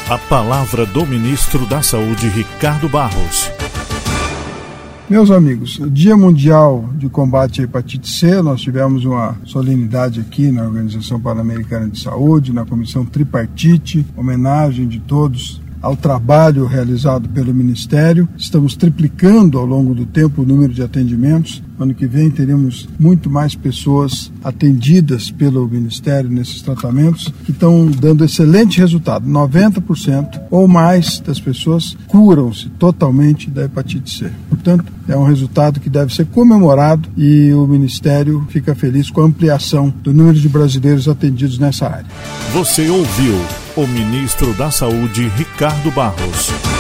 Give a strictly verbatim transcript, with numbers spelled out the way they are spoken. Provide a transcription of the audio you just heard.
A palavra do ministro da Saúde, Ricardo Barros. Meus amigos, o Dia Mundial de Combate à Hepatite C, nós tivemos uma solenidade aqui na Organização Pan-Americana de Saúde, na Comissão Tripartite, homenagem de todos ao trabalho realizado pelo Ministério. Estamos triplicando ao longo do tempo o número de atendimentos. Ano que vem teremos muito mais pessoas atendidas pelo Ministério nesses tratamentos, que estão dando excelente resultado. noventa por cento ou mais das pessoas curam-se totalmente da hepatite C. Portanto, é um resultado que deve ser comemorado e o Ministério fica feliz com a ampliação do número de brasileiros atendidos nessa área. Você ouviu o ministro da Saúde, Ricardo Barros.